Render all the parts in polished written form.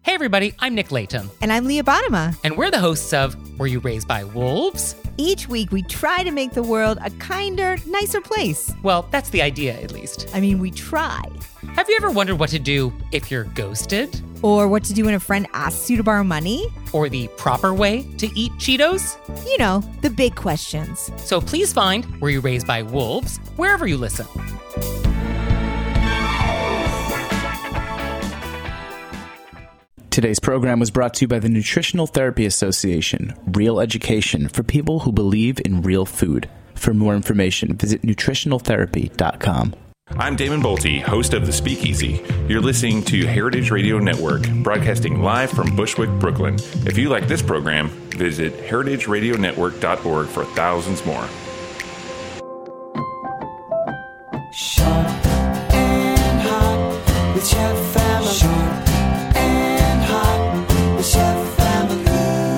Hey everybody, I'm Nick Layton. And I'm Leah Bottima. And we're the hosts of Were You Raised by Wolves? Each week we try to make the world a kinder, nicer place. Well, that's the idea, at least. I mean, we try. Have you ever wondered what to do if you're ghosted? Or what to do when a friend asks you to borrow money? Or the proper way to eat Cheetos? You know, the big questions. So please find Were You Raised by Wolves wherever you listen. Today's program was brought to you by the Nutritional Therapy Association, real education for people who believe in real food. For more information, visit nutritionaltherapy.com. I'm Damon Bolte, host of The Speakeasy. You're listening to Heritage Radio Network, broadcasting live from Bushwick, Brooklyn. If you like this program, visit heritageradionetwork.org for thousands more. Sharp and hot with Chef Family. Sharp and hot with Chef Family.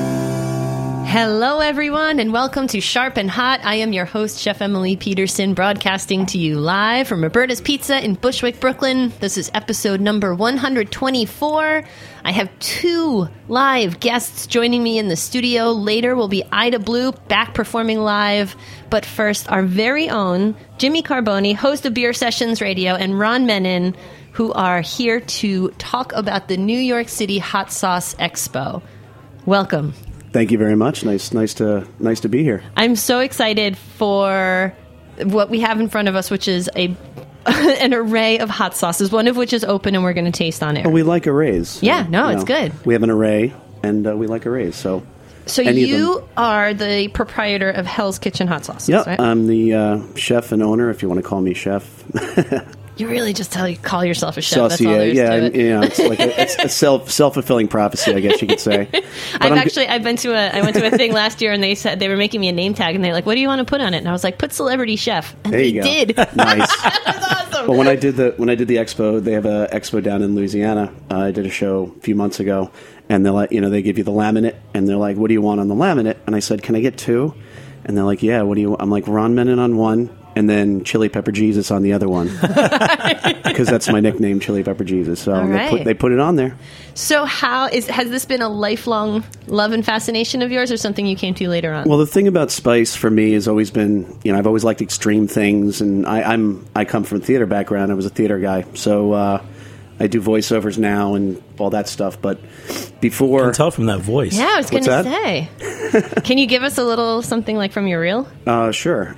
Hello, everyone, and welcome to Sharp and Hot. I am your host, Chef Emily Peterson, broadcasting to you live from Roberta's Pizza in Bushwick, Brooklyn. This is episode number 124. I have two live guests joining me in the studio. Later will be Ida Blue, back performing live. But first, our very own Jimmy Carboni, host of Beer Sessions Radio, and Ron Menon, who are here to talk about the New York City Hot Sauce Expo. Welcome. Thank you very much. Nice to be here. I'm so excited for what we have in front of us, which is an array of hot sauces, one of which is open and we're going to taste on air. Well, we like arrays. Yeah, it's good. We have an array, and we like arrays. So you are the proprietor of Hell's Kitchen Hot Sauces, yeah, right? I'm the chef and owner, if you want to call me chef. You really just call yourself a chef. Saucier, that's all there is yeah, to it. It's like a self-fulfilling prophecy, I guess you could say. I went to a thing last year, and they said they were making me a name tag, and they're like, "What do you want to put on it?" And I was like, "Put celebrity chef." And there you they go. did. Nice. That was awesome. Well, when I did the expo, they have an expo down in Louisiana. I did a show a few months ago, and they're like, they give you the laminate, and they're like, "What do you want on the laminate?" And I said, "Can I get two?" And they're like, "Yeah, what do you want?" I'm like, "Ron Menon on one, and then Chili Pepper Jesus on the other one," because that's my nickname, Chili Pepper Jesus. So they put it on there. So has this been a lifelong love and fascination of yours, or something you came to later on? Well, the thing about spice for me has always been, I've always liked extreme things, and I come from a theater background. I was a theater guy, so I do voiceovers now and all that stuff. But before, I can tell from that voice. Yeah, I was going to say. Can you give us a little something like from your reel? Sure.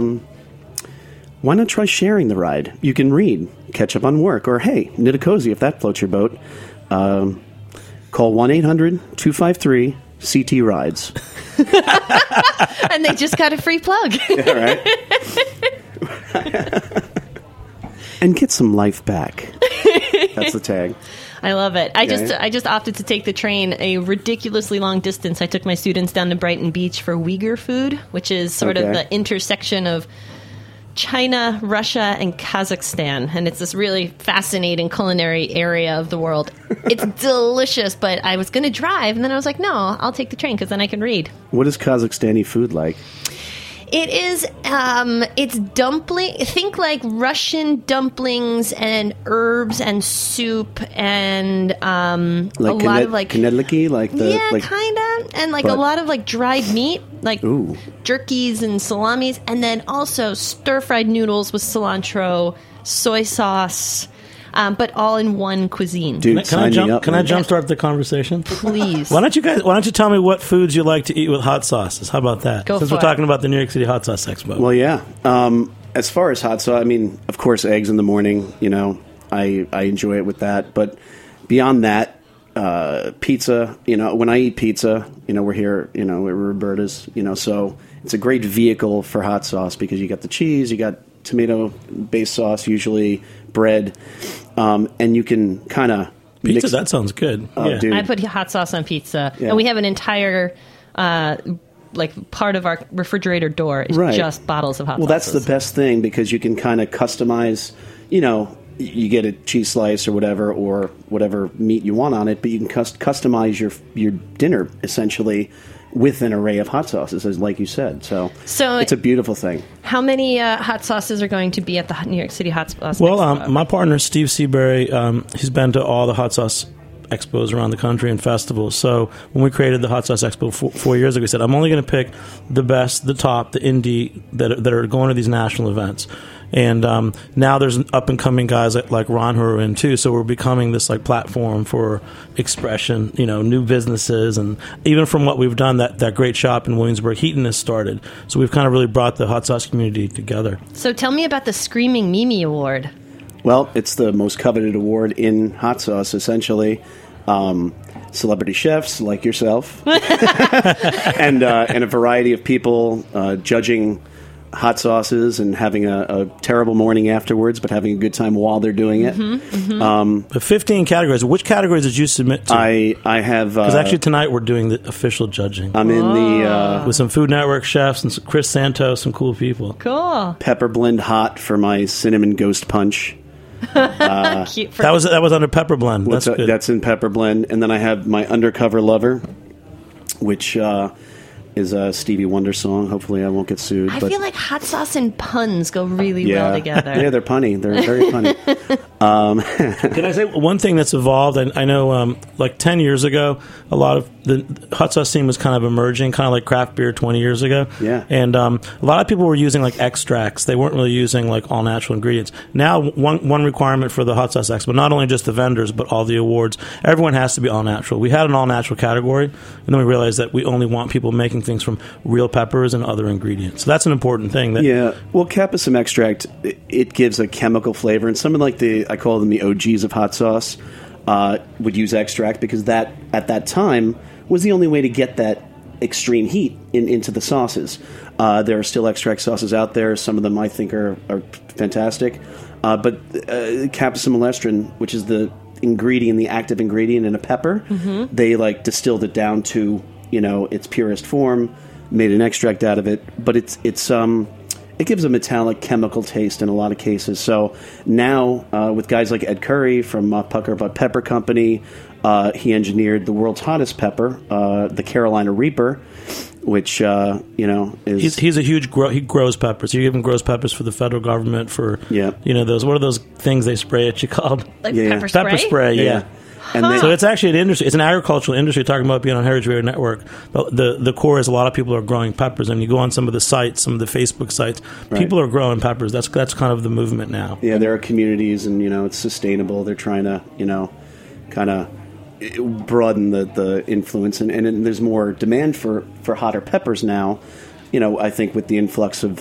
Why not try sharing the ride? You can read, catch up on work, or hey, knit a cozy if that floats your boat. Call 1-800-253-CT-RIDES. And they just got a free plug. Yeah, right? And get some life back. That's the tag. I love it. I just opted to take the train a ridiculously long distance. I took my students down to Brighton Beach for Uyghur food, which is sort of the intersection of China, Russia, and Kazakhstan. And it's this really fascinating culinary area of the world. It's delicious, but I was going to drive, and then I was like, no, I'll take the train because then I can read. What is Kazakhstani food like? It is, it's dumpling. Think like Russian dumplings and herbs and soup and a lot of like kanedliki, kind of, and like a lot of like dried meat, like jerkies and salamis, and then also stir fried noodles with cilantro, soy sauce. But all in one cuisine. Dude, can I jumpstart the conversation? Please. Why don't you tell me what foods you like to eat with hot sauces? How about that? Since we're talking about the New York City Hot Sauce Expo. Well, yeah. As far as hot sauce, I mean, of course, eggs in the morning. I enjoy it with that. But beyond that, pizza. When I eat pizza, we're here. We're Roberta's. So it's a great vehicle for hot sauce because you got the cheese, you got tomato-based sauce, usually bread, and you can kind of pizza. That sounds good. Yeah. Dude. I put hot sauce on pizza, and we have an entire part of our refrigerator door is just bottles of hot sauces. Well, that's the best thing because you can kind of customize. You get a cheese slice or whatever meat you want on it, but you can customize your dinner essentially with an array of hot sauces, as like you said. So it's a beautiful thing. How many hot sauces are going to be at the New York City Hot Sauce Expo? Well, my partner, Steve Seabury, he's been to all the hot sauce expos around the country and festivals. So when we created the Hot Sauce Expo 4 years ago, we said, I'm only going to pick the best, the top, the indie that are going to these national events. And now there's up-and-coming guys like Ron who are in, too. So we're becoming this like platform for expression, new businesses. And even from what we've done, that great shop in Williamsburg, Heaton has started. So we've kind of really brought the hot sauce community together. So tell me about the Screaming Mimi Award. Well, it's the most coveted award in hot sauce, essentially. Celebrity chefs like yourself and a variety of people judging hot sauces and having a terrible morning afterwards, but having a good time while they're doing it. The 15 categories. Which categories did you submit to? I have... Because actually tonight we're doing the official judging. I'm in the... with some Food Network chefs and some Chris Santos, some cool people. Cool. Pepper Blend Hot for my Cinnamon Ghost Punch. Cute. That was under Pepper Blend. That's good. That's in Pepper Blend. And then I have my Undercover Lover, which... is a Stevie Wonder song. Hopefully I won't get sued. I feel like hot sauce and puns go really well together. Yeah, they're punny. They're very punny. Can I say one thing that's evolved? I know like 10 years ago, a lot of the hot sauce scene was kind of emerging, kind of like craft beer 20 years ago. Yeah. And a lot of people were using like extracts. They weren't really using like all natural ingredients. Now, one requirement for the Hot Sauce Expo, not only just the vendors, but all the awards, everyone has to be all natural. We had an all natural category, and then we realized that we only want people making things from real peppers and other ingredients. So that's an important thing. Well, capsicum extract, it gives a chemical flavor, and some of like I call them the OGs of hot sauce, would use extract because that at that time was the only way to get that extreme heat into the sauces. There are still extract sauces out there. Some of them I think are fantastic, but capsicum alestrin, which is the active ingredient in a pepper, they like distilled it down to its purest form, made an extract out of it, but it gives a metallic chemical taste in a lot of cases. So now with guys like Ed Curry from Pucker Butt Pepper Company, he engineered the world's hottest pepper, the Carolina Reaper, which is he's a huge he grows peppers. He even grows peppers for the federal government for those what are those things they spray at you called pepper spray? Pepper spray, yeah. And so it's actually an industry. It's an agricultural industry. Talking about being on Heritage Radio Network, the core is a lot of people are growing peppers, and you go on some of the sites, some of the Facebook sites, people are growing peppers. That's kind of the movement now. Yeah, there are communities, and it's sustainable. They're trying to kind of broaden the influence, and there's more demand for hotter peppers now. I think with the influx of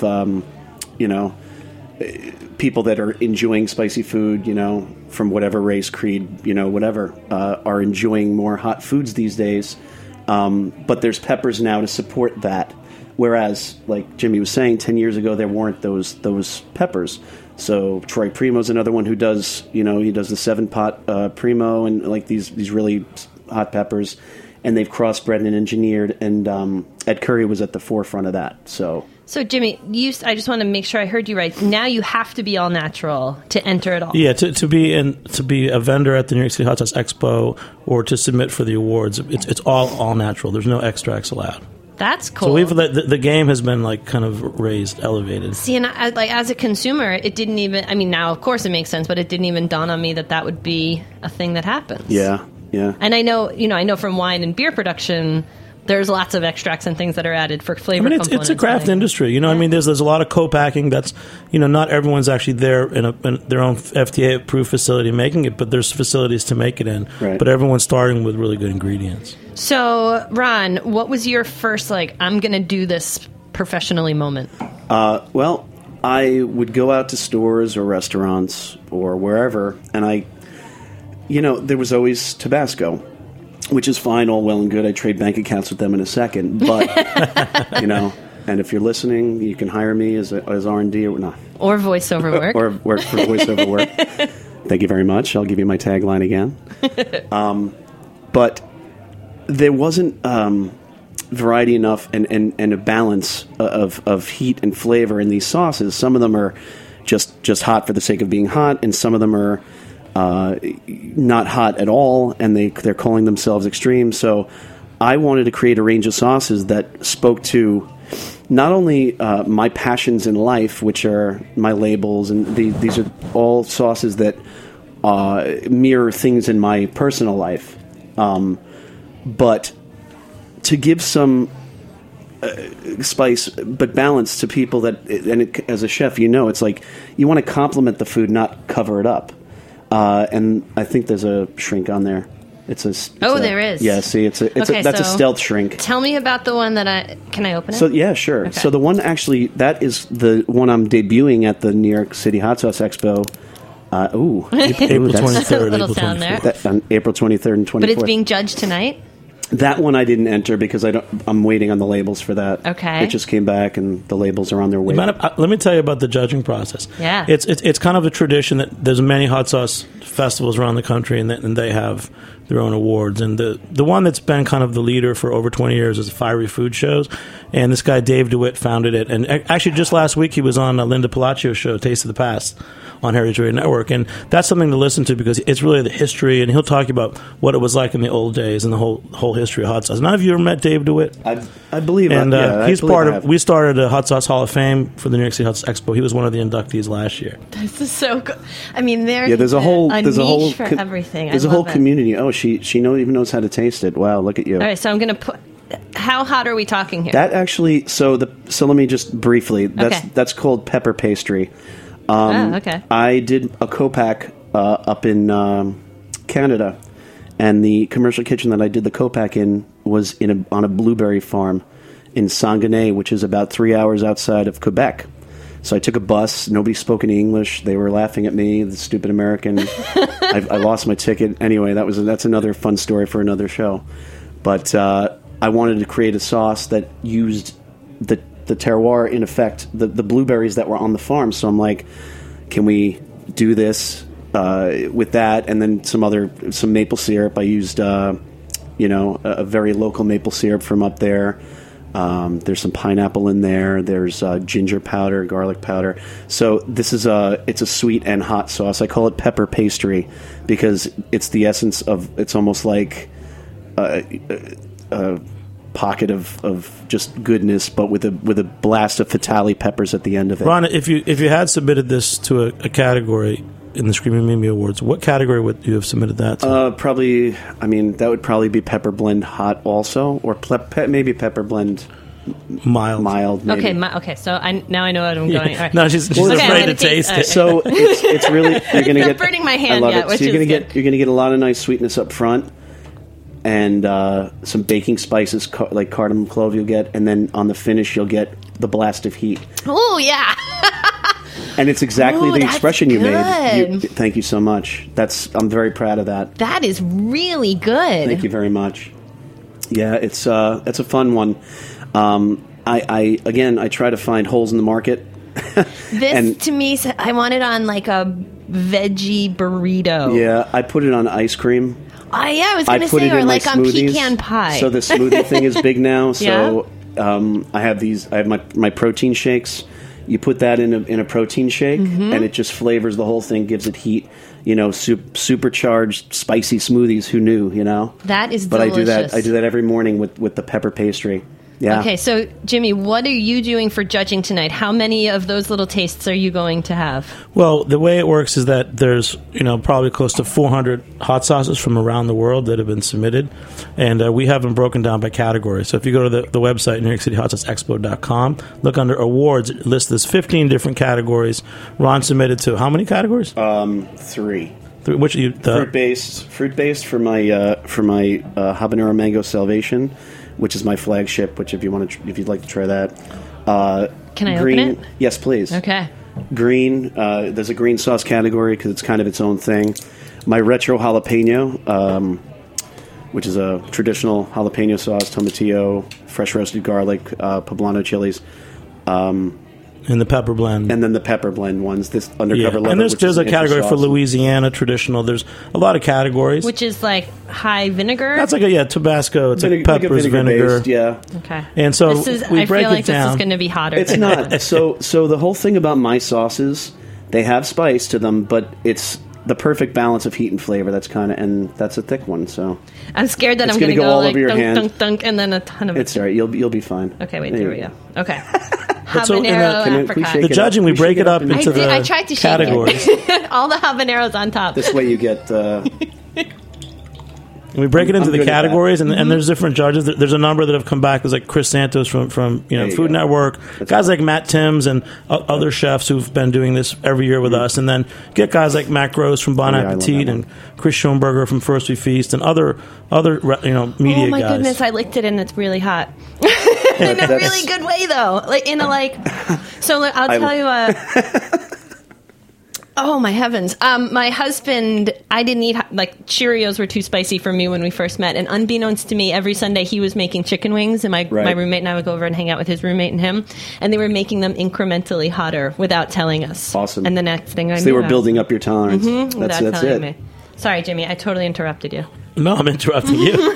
people that are enjoying spicy food, from whatever race, creed, whatever, are enjoying more hot foods these days. But there's peppers now to support that. Whereas, like Jimmy was saying, 10 years ago, there weren't those peppers. So Troy Primo's another one who does, he does the 7-pot Primo and like these really hot peppers. And they've crossbred and engineered. And Ed Curry was at the forefront of that. So Jimmy, I just want to make sure I heard you right. Now you have to be all natural to enter it all. Yeah, to be a vendor at the New York City Hot Sauce Expo or to submit for the awards, it's all natural. There's no extracts allowed. That's cool. So the game has been like kind of raised, elevated. See, and as a consumer, it didn't even. I mean, now of course it makes sense, but it didn't even dawn on me that would be a thing that happens. Yeah. And I know from wine and beer production, there's lots of extracts and things that are added for flavor components. It's a craft industry. I mean, there's a lot of co-packing that's, not everyone's actually there in their own FDA-approved facility making it, but there's facilities to make it in. Right. But everyone's starting with really good ingredients. So, Ron, what was your first, I'm going to do this professionally moment? Well, I would go out to stores or restaurants or wherever, and there was always Tabasco, which is fine, all well and good. I trade bank accounts with them in a second, but and if you're listening, you can hire me as R&D or not, or voiceover work, or work for voiceover work. Thank you very much. I'll give you my tagline again. But there wasn't variety enough and a balance of heat and flavor in these sauces. Some of them are just hot for the sake of being hot, and some of them are not hot at all, and they're calling themselves extreme. So I wanted to create a range of sauces that spoke to not only my passions in life, which are my labels, and these are all sauces that mirror things in my personal life. But to give some spice but balance to people that, as a chef, it's like you want to complement the food, not cover it up. And I think there's a shrink on there. There is. Yeah, see, that's a stealth shrink. Tell me about the one that can I open it? So yeah, sure. Okay. So the one that is the one I'm debuting at the New York City Hot Sauce Expo. April 23rd. Little sound there. On April 23rd and 24th. But it's being judged tonight? That one I didn't enter because I'm waiting on the labels for that. Okay. It just came back and the labels are on their way. Let me tell you about the judging process. Yeah. It's kind of a tradition that there's many hot sauce festivals around the country and they have their own awards. And the one that's been kind of the leader for over 20 years is Fiery Food Shows. And this guy, Dave DeWitt, founded it. And actually just last week he was on Linda Palaccio's show, Taste of the Past, on Heritage Radio Network. And that's something to listen to because it's really the history. And he'll talk about what it was like in the old days and the whole history of hot sauce. None of you ever met Dave DeWitt? I believe and he's part of. I We started a Hot Sauce Hall of Fame for the New York City Hot Sauce Expo. He was one of the inductees last year. This is so good. I mean, there's a whole niche for everything. There's a whole community. Oh, she even knows how to taste it. Wow, look at you. All right, so I'm going to put. How hot are we talking here? That actually. So let me just briefly. That's called pepper pastry. Okay. I did a Copac up in Canada, and the commercial kitchen that I did the Copac in was on a blueberry farm in Saguenay, which is about 3 hours outside of Quebec. So I took a bus. Nobody spoke any English. They were laughing at me, the stupid American. I lost my ticket. Anyway, that's another fun story for another show. But I wanted to create a sauce that used the terroir, in effect, the blueberries that were on the farm. So I'm like, can we do this with that? And then some maple syrup. I used, a very local maple syrup from up there. There's some pineapple in there. There's ginger powder, garlic powder. So this is it's a sweet and hot sauce. I call it pepper pastry because it's the essence of. It's almost like a pocket of just goodness, but with a blast of fatale peppers at the end of it. Ron, if you had submitted this to a category in the Screaming Mimi Awards, what category would you have submitted that to? Probably, I mean, that would probably be Pepper Blend Hot also, or maybe Pepper Blend Mild. Maybe. Okay. So now I know what I'm going. All right. No, she's afraid to taste it. So it's really you're going to get. Burning my hand yet, which so you're is going to get a lot of nice sweetness up front, and some baking spices like cardamom clove you'll get, and then on the finish you'll get the blast of heat. Oh yeah. And it's exactly the expression you good. made. Thank you so much. I'm very proud of that. That is really good. Thank you very much. Yeah, it's a fun one. I try to find holes in the market. To me, I want it on like a veggie burrito. Yeah, I put it on ice cream. I was going to say, or like on pecan pie. So the smoothie thing is big now. So I have my protein shakes. You put that in a protein shake, and it just flavors the whole thing, gives it heat. Supercharged spicy smoothies. Who knew? That is delicious. But I do that every morning with the pepper pastry. Yeah. Okay, so Jimmy, what are you doing for judging tonight? How many of those little tastes are you going to have? Well, the way it works is that there's probably close to 400 hot sauces from around the world that have been submitted, and we have them broken down by category. So if you go to the website, NewYorkCityHotSauceExpo.com, look under awards, it lists this 15 different categories. Ron submitted to how many categories? 3. Which fruit based for my habanero mango salvation, which is my flagship. Which if you'd like to try that, can I green, open it? Yes, please. Okay. Green. There's a green sauce category because it's kind of its own thing. My retro jalapeno, which is a traditional jalapeno sauce, tomatillo, fresh roasted garlic, poblano chilies. And the pepper blend. And then the pepper blend ones, this undercover leather. And there's a category for Louisiana traditional. There's a lot of categories. Which is like high vinegar? That's like Tabasco. It's like peppers, vinegar. Based, yeah. Okay. And so we break it down. I feel like this is going to be hotter. It's not. So the whole thing about my sauces, they have spice to them, but it's the perfect balance of heat and flavor. And that's a thick one. So I'm scared that I'm going to go like dunk, dunk, and then a ton of it. It's all right. You'll be fine. Okay, wait, there we go. Okay. Habanero apricot. The judging, we break it up into the I tried to categories. All the habaneros on top. This way you get... And we break it into I'm the good at that. categories, and there's different judges. There's a number that have come back. There's like Chris Santos from There you Food go. Network, guys like Matt Timms and other chefs who've been doing this every year with us, and then get guys like Matt Gross from Bon Yeah, I love Appetit that and Chris Schoenberger from First We Feast and other media Oh my guys. goodness, I licked it and it's really hot. In a That's- really good way, though. So I'll tell you. Oh my heavens! My husband, I didn't eat Cheerios were too spicy for me when we first met, and unbeknownst to me, every Sunday he was making chicken wings, and my roommate and I would go over and hang out with his roommate and him, and they were making them incrementally hotter without telling us. Awesome. And the next thing I So knew, they were building up your tolerance. without That's telling it. me. Sorry, Jimmy, I totally interrupted you. No, I'm interrupting you.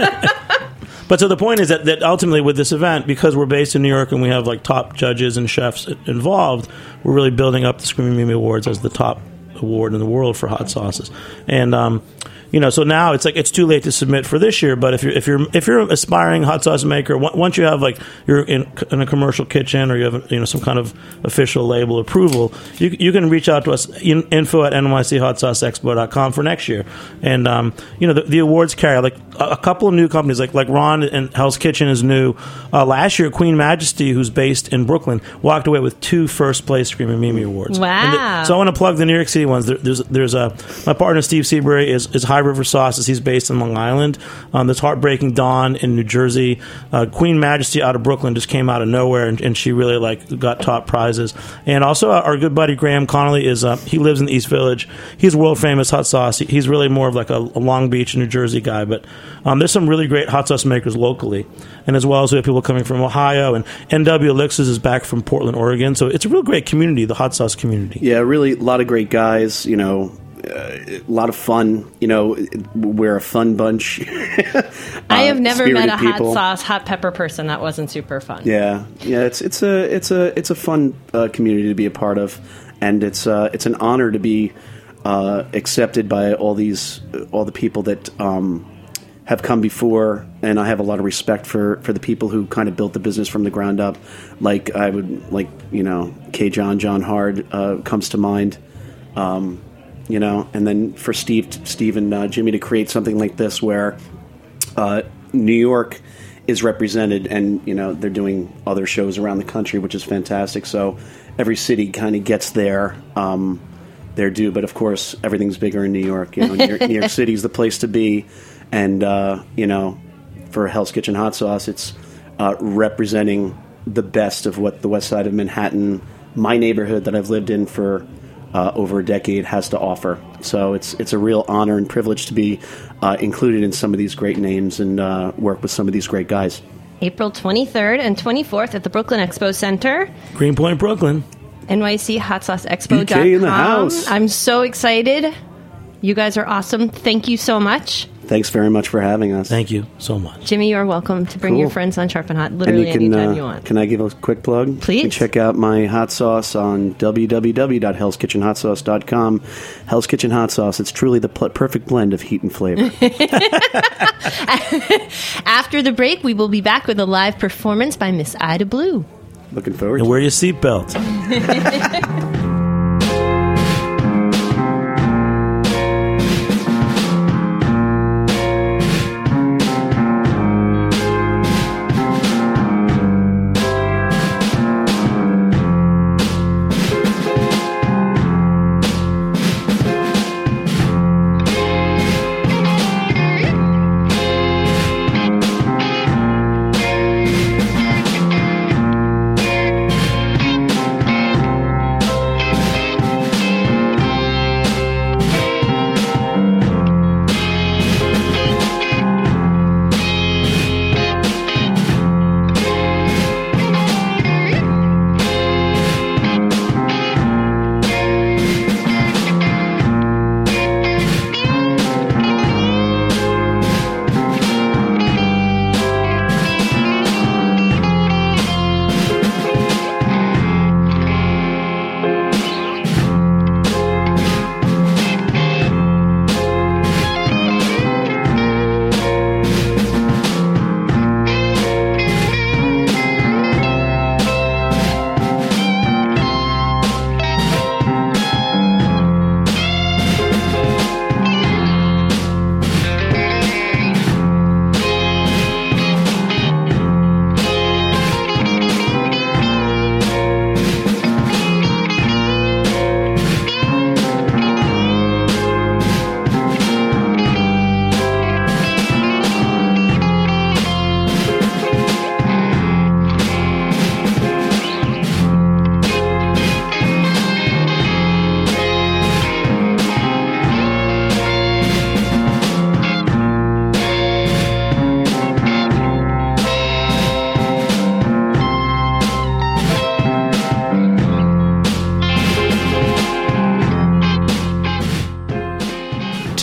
But so the point is that ultimately with this event, because we're based in New York and we have like top judges and chefs involved, we're really building up the Screaming Mimi Awards as the top award in the world for hot sauces. And so now it's too late to submit for this year. But if you're an aspiring hot sauce maker, once you have you're in a commercial kitchen or you have some kind of official label approval, you can reach out to us info@nychotsauceexpo.com for next year. And the awards carry a couple of new companies like Ron and Hell's Kitchen is new. Last year, Queen Majesty, who's based in Brooklyn, walked away with 2 first place Screaming Mimi awards. Wow! So I want to plug the New York City ones. There's my partner Steve Seabury is High River Sauces. He's based in Long Island. There's Heartbreaking Dawn in New Jersey. Queen Majesty out of Brooklyn just came out of nowhere, and she really got top prizes. And also our good buddy Graham Connolly he lives in the East Village. He's world famous hot sauce. He's really more of a Long Beach, New Jersey guy. But there's some really great hot sauce makers locally, and as well as we have people coming from Ohio, and NW Elixirs is back from Portland, Oregon. So it's a real great community, the hot sauce community. Yeah, really, a lot of great guys. A lot of fun. We're a fun bunch. I have never met a people. hot pepper person that wasn't super fun. Yeah. It's a fun community to be a part of, and it's an honor to be accepted by all the people that have come before, and I have a lot of respect for the people who kind of built the business from the ground up. K. John Hard comes to mind. And then for Steve and Jimmy to create something like this where New York is represented, and they're doing other shows around the country, which is fantastic. So every city kind of gets their due, but of course everything's bigger in New York. New York City is the place to be, and for Hell's Kitchen hot sauce, it's representing the best of what the West Side of Manhattan, my neighborhood that I've lived in for over a decade, has to offer. So it's a real honor and privilege to be included in some of these great names and work with some of these great guys. April 23rd and 24th at the Brooklyn Expo Center. Greenpoint, Brooklyn. NYCHotSauceExpo.com. BK in the house. I'm so excited. You guys are awesome. Thank you so much. Thanks very much for having us. Thank you so much. Jimmy, you're welcome to bring Cool. your friends on Sharp and Hot And literally you can, anytime you want. Can I give a quick plug? Please. You can check out my hot sauce on www.hellskitchenhotsauce.com. Hell's Kitchen Hot Sauce. It's truly the perfect blend of heat and flavor. After the break, we will be back with a live performance by Miss Ida Blue. Looking forward And to it. wear your seatbelt.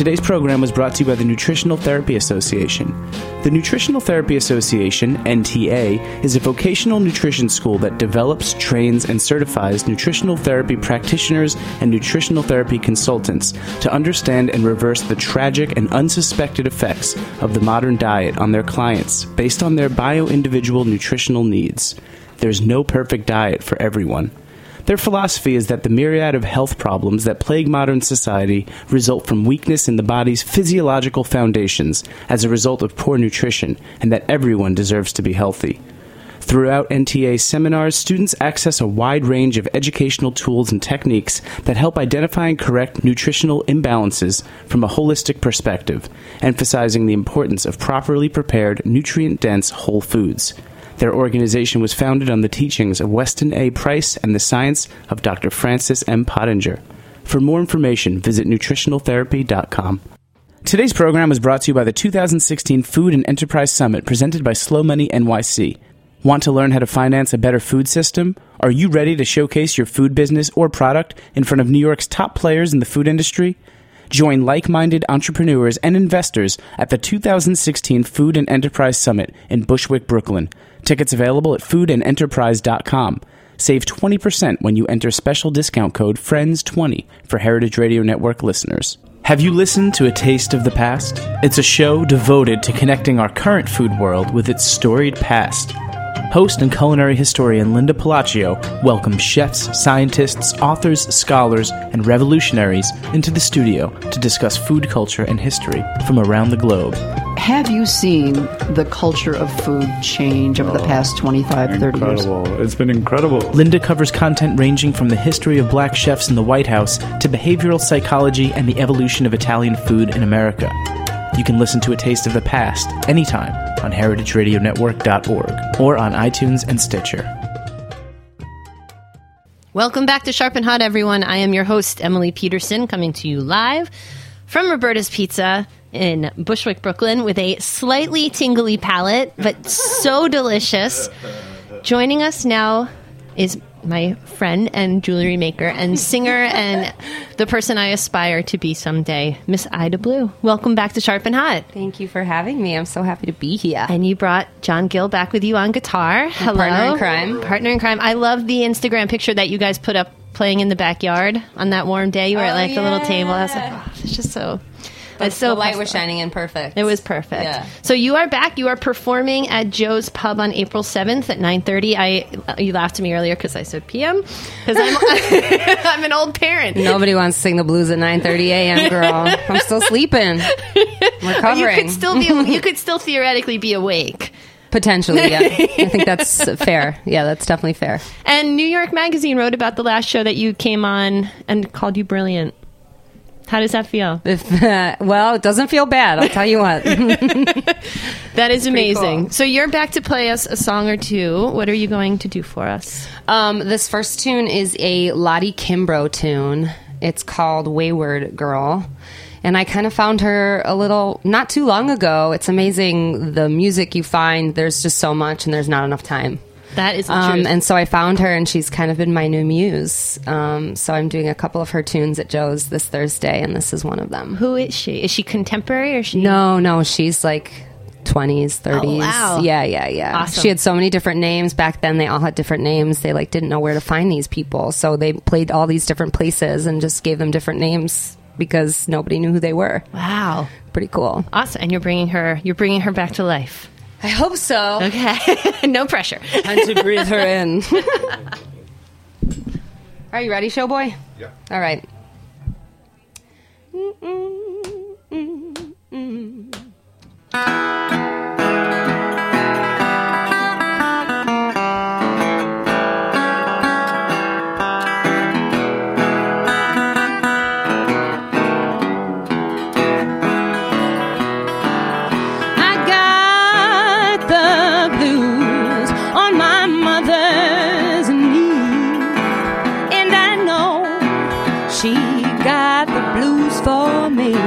Today's program was brought to you by the Nutritional Therapy Association. The Nutritional Therapy Association, NTA, is a vocational nutrition school that develops, trains, and certifies nutritional therapy practitioners and nutritional therapy consultants to understand and reverse the tragic and unsuspected effects of the modern diet on their clients based on their bio-individual nutritional needs. There's no perfect diet for everyone. Their philosophy is that the myriad of health problems that plague modern society result from weakness in the body's physiological foundations as a result of poor nutrition, and that everyone deserves to be healthy. Throughout NTA seminars, students access a wide range of educational tools and techniques that help identify and correct nutritional imbalances from a holistic perspective, emphasizing the importance of properly prepared, nutrient-dense whole foods. Their organization was founded on the teachings of Weston A. Price and the science of Dr. Francis M. Pottinger. For more information, visit nutritionaltherapy.com. Today's program was brought to you by the 2016 Food and Enterprise Summit presented by Slow Money NYC. Want to learn how to finance a better food system? Are you ready to showcase your food business or product in front of New York's top players in the food industry? Join like-minded entrepreneurs and investors at the 2016 Food and Enterprise Summit in Bushwick, Brooklyn. Tickets available at foodandenterprise.com. Save 20% when you enter special discount code FRIENDS20 for Heritage Radio Network listeners. Have you listened to A Taste of the Past? It's a show devoted to connecting our current food world with its storied past. Host and culinary historian Linda Palacio welcomes chefs, scientists, authors, scholars, and revolutionaries into the studio to discuss food culture and history from around the globe. Have you seen the culture of food change over the past 25, 30 years? Incredible. It's been incredible. Linda covers content ranging from the history of black chefs in the White House to behavioral psychology and the evolution of Italian food in America. You can listen to A Taste of the Past anytime on heritageradionetwork.org or on iTunes and Stitcher. Welcome back to Sharp and Hot, everyone. I am your host, Emily Peterson, coming to you live from Roberta's Pizza in Bushwick, Brooklyn, with a slightly tingly palate, but so delicious. Joining us now is my friend and jewelry maker and singer and the person I aspire to be someday, Miss Ida Blue. Welcome back to Sharp and Hot. Thank you for having me. I'm so happy to be here. And you brought John Gill back with you on guitar. Hello. Partner in crime. Partner in crime. I love the Instagram picture that you guys put up playing in the backyard on that warm day. You were at like a little table. I was like, oh, it's just so... The light was shining in perfect. It was perfect. Yeah. So you are back. You are performing at Joe's Pub on April 7th at 9:30. You laughed at me earlier because I said PM. Because I'm an old parent. Nobody wants to sing the blues at 9:30 a.m., girl. I'm still sleeping. Recovering. You could still theoretically be awake. Potentially, yeah. I think that's fair. Yeah, that's definitely fair. And New York Magazine wrote about the last show that you came on and called you brilliant. How does that feel? Well, it doesn't feel bad. I'll tell you what. That is amazing. Cool. So you're back to play us a song or two. What are you going to do for us? This first tune is a Lottie Kimbrough tune. It's called Wayward Girl. And I kind of found her not too long ago. It's amazing the music you find. There's just so much and there's not enough time. That is the truth. And so I found her, and she's kind of been my new muse. So I'm doing a couple of her tunes at Joe's this Thursday, and this is one of them. Who is she? Is she contemporary or is she? No, she's like 20s, 30s. Oh, wow. Yeah. Awesome. She had so many different names. Back then, they all had different names. They didn't know where to find these people. So they played all these different places and just gave them different names because nobody knew who they were. Wow. Pretty cool. Awesome. And you're bringing her back to life. I hope so. Okay. No pressure. Time to breathe her in. Are you ready, Showboy? Yeah. All right. She got the blues for me.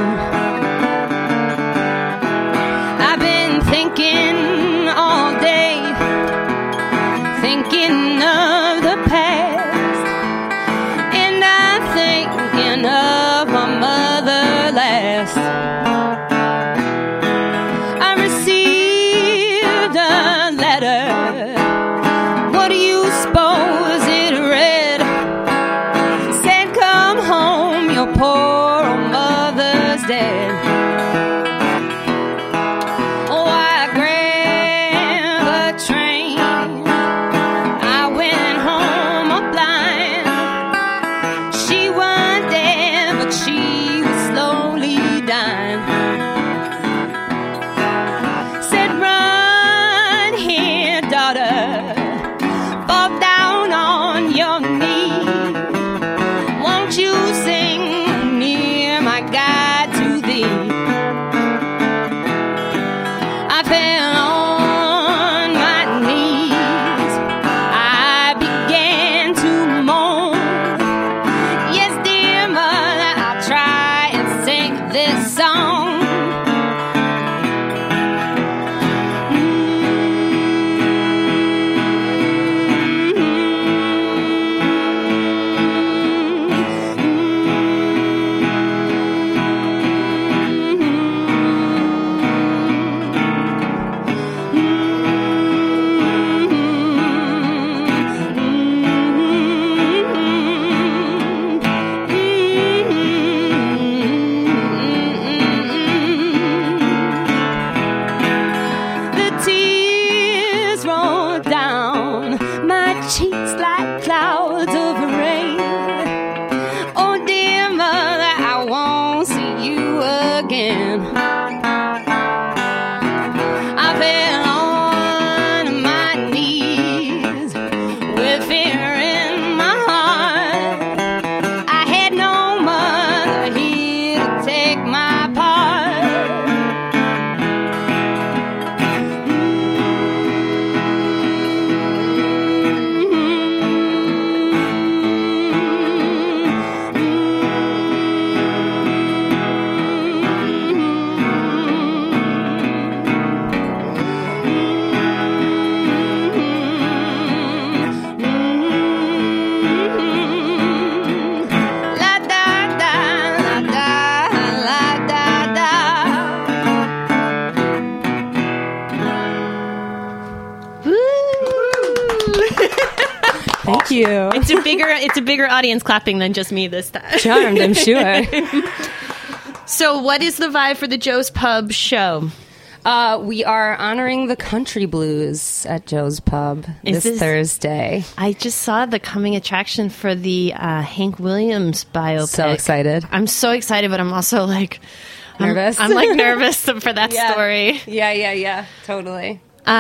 Thank you. It's a bigger audience clapping than just me this time. Charmed, I'm sure. So, what is the vibe for the Joe's Pub show? We are honoring the country blues at Joe's Pub this Thursday. I just saw the coming attraction for the Hank Williams biopic. So excited. I'm so excited, but I'm also like nervous. I'm like nervous for that story. Yeah. Totally.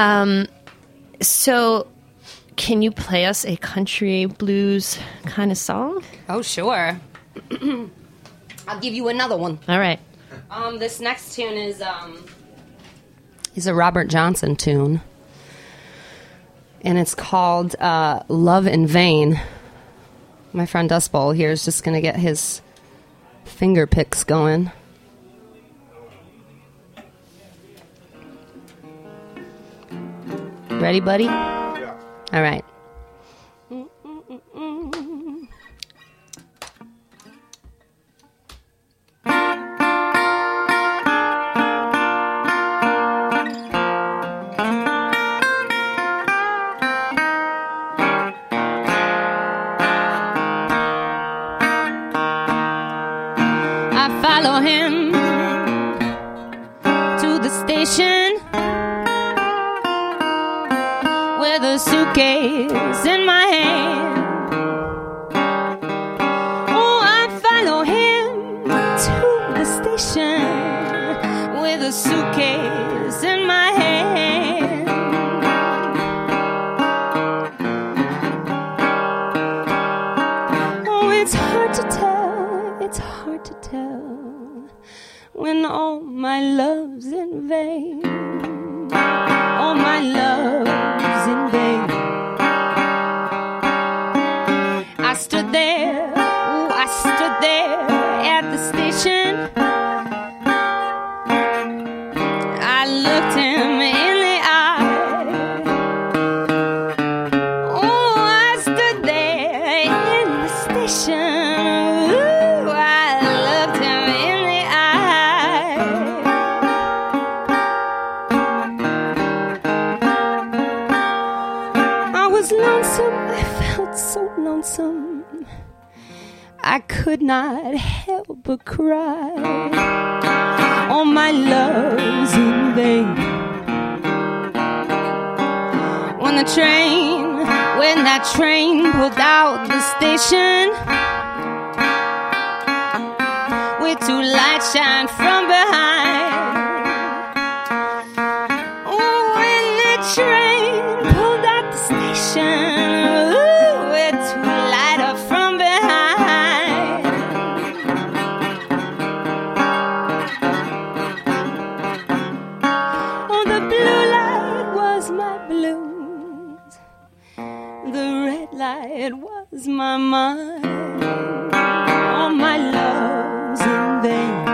So, can you play us a country blues kind of song? Oh, sure. I'll give you another one. All right. This next tune is a Robert Johnson tune, and it's called "Love in Vain." My friend Dust Bowl here is just going to get his finger picks going. Ready, buddy? Yeah. All right. I follow him to the station with a suitcase in my hand. Oh, I follow him to the station with a suitcase in my hand. Oh, it's hard to tell when all my love's in vain. All my love's in vain. I stood there at the station. I looked him in the eye. Oh, I stood there in the station. Ooh, I looked him in the eye. I was lonesome, I felt so lonesome. I could not help but cry. All my love's in vain. When that train pulled out the station, with two lights shine from behind. Oh, when that train pulled out the station, ooh, with two lights up from behind. Oh, the blue light was my blues. The red light was my mind. All my love's in vain.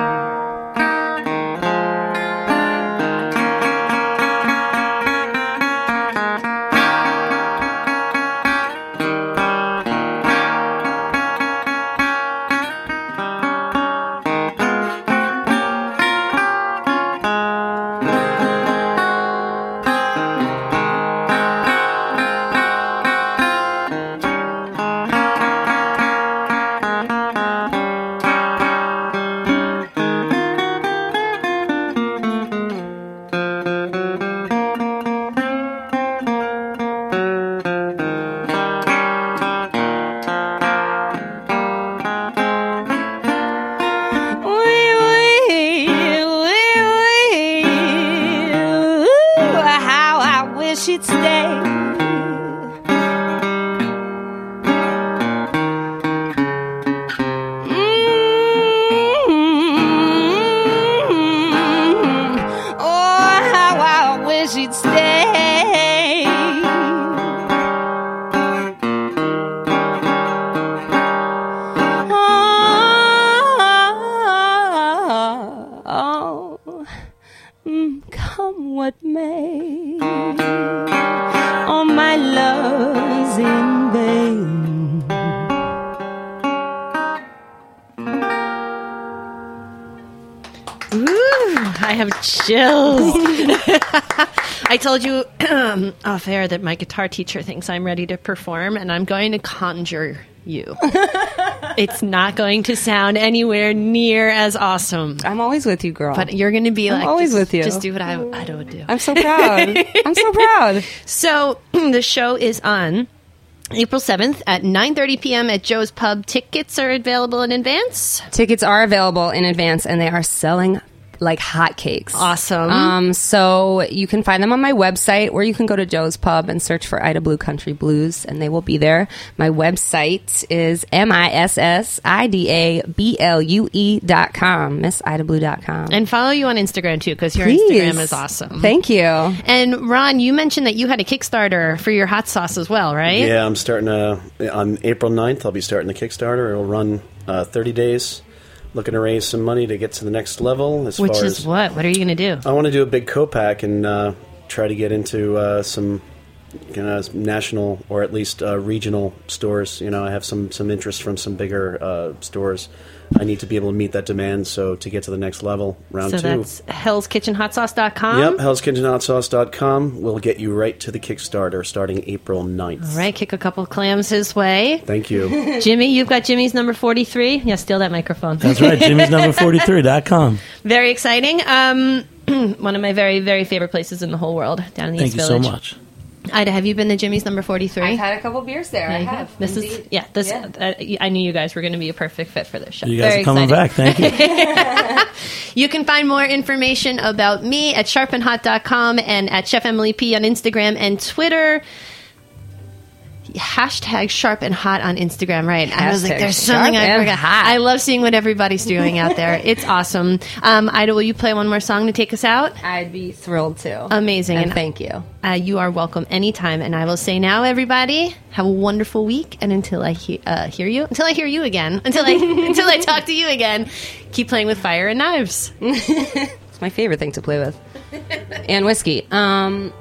She'd stay. Oh, how I wish she'd stay. Come what may. All my love's in vain. Ooh, I have chills. I told you off air that my guitar teacher thinks I'm ready to perform, and I'm going to conjure you. It's not going to sound anywhere near as awesome. I'm always with you, girl. But you're going to be I'm like, always with you. Just do what I would do. I'm so proud. I'm so proud. So the show is on April 7th at 9:30 p.m. at Joe's Pub. Tickets are available in advance. Tickets are available in advance, and they are selling like hotcakes. Awesome. So you can find them on my website, or you can go to Joe's Pub and search for Ida Blue Country Blues, and they will be there. My website is MISSIDABLUE.com, MissIdaBlue.com. And follow you on Instagram, too, because your Please. Instagram is awesome. Thank you. And Ron, you mentioned that you had a Kickstarter for your hot sauce as well, right? Yeah, I'm starting on April 9th. I'll be starting the Kickstarter. It'll run 30 days. Looking to raise some money to get to the next level. Which is what? What are you going to do? I want to do a big co-pack and try to get into some national or at least regional stores. I have some interest from some bigger stores. I need to be able to meet that demand, so to get to the next level, round 2. So that's hellskitchenhotsauce.com? Yep, hellskitchenhotsauce.com will get you right to the Kickstarter starting April 9th. All right, kick a couple clams his way. Thank you. Jimmy, you've got Jimmy's number 43. Yeah, steal that microphone. That's right, Jimmy's number 43.com. Very exciting. One of my very, very favorite places in the whole world, down in the Thank East you Village. so much. Ida, have you been to Jimmy's number 43? I've had a couple beers there. I have. This is I knew you guys were going to be a perfect fit for this show. You guys Very are coming exciting. back. Thank you. You can find more information about me at sharpandhot.com and at Chef Emily P on Instagram and Twitter. Hashtag Sharp and Hot on Instagram, right? I was like, there's something I forgot. I love seeing what everybody's doing out there. It's awesome. Ida, will you play one more song to take us out? I'd be thrilled to. Amazing. And thank you. You are welcome anytime. And I will say now, everybody, have a wonderful week. And until I hear you again, until I talk to you again, keep playing with fire and knives. It's my favorite thing to play with. And whiskey. Yeah.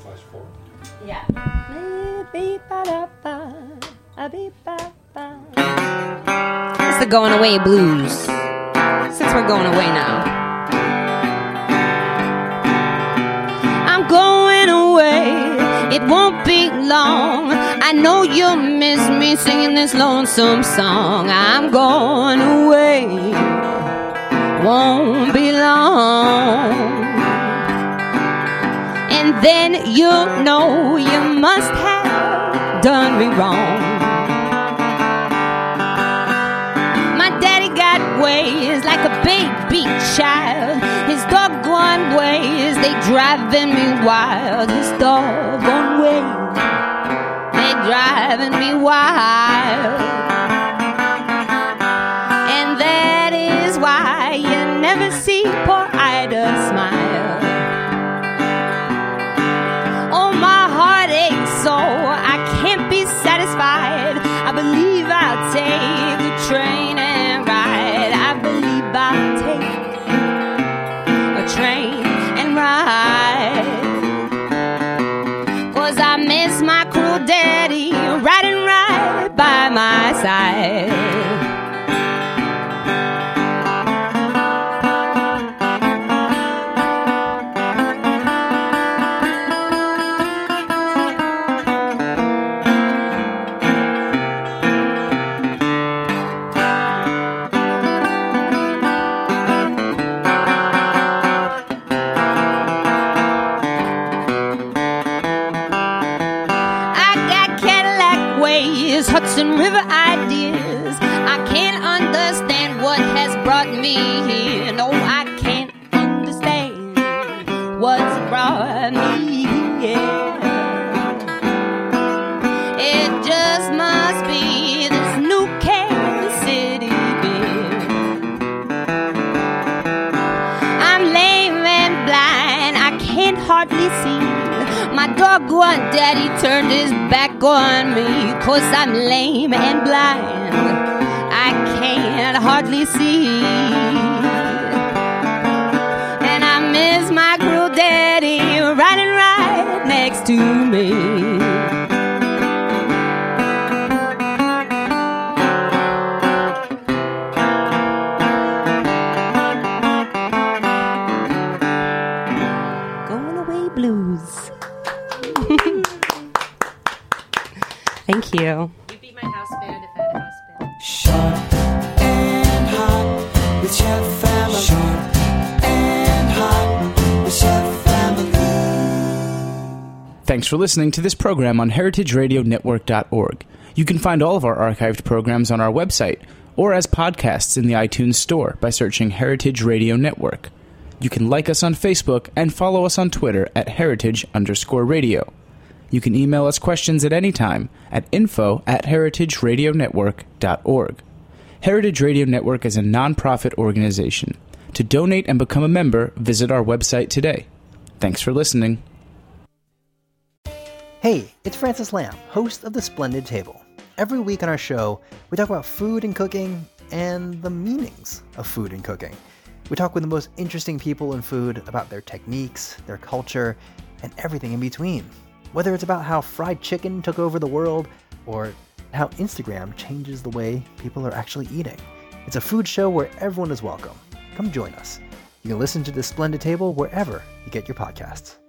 It's the going away blues. Since we're going away now. I'm going away. It won't be long. I know you'll miss me singing this lonesome song. I'm going away. Won't be long. And then you'll know you must have done me wrong. My daddy got ways like a baby child. His doggone ways, they driving me wild. His doggone ways, they driving me wild. And that is why you never see poor Ida smile. Oh, my heart aches so I can't be satisfied. I believe I'll take the train and ride. I believe I'll take a train and ride. 'Cause I miss my cruel daddy riding right by my side. Hudson River ideas. I can't understand what has brought me here. No, I can't understand what's brought me here. It just must be this new Kansas City beer. I'm lame and blind, I can't hardly see. My doggone daddy turned his back on me 'cause I'm lame and blind. I can't hardly see. And I miss my cruel daddy riding right next to me. Broadway blues. Thank you. You'd be my house band if I had a house band. Sharp and hot with Chef Family. Sharp and hot with Chef Family. Thanks for listening to this program on heritageradionetwork.org. You can find all of our archived programs on our website or as podcasts in the iTunes Store by searching Heritage Radio Network. You can like us on Facebook and follow us on Twitter at heritage_radio. You can email us questions at any time at info@heritageradionetwork.org. Heritage Radio Network is a non-profit organization. To donate and become a member, visit our website today. Thanks for listening. Hey, it's Francis Lamb, host of The Splendid Table. Every week on our show, we talk about food and cooking and the meanings of food and cooking. We talk with the most interesting people in food about their techniques, their culture, and everything in between. Whether it's about how fried chicken took over the world or how Instagram changes the way people are actually eating. It's a food show where everyone is welcome. Come join us. You can listen to The Splendid Table wherever you get your podcasts.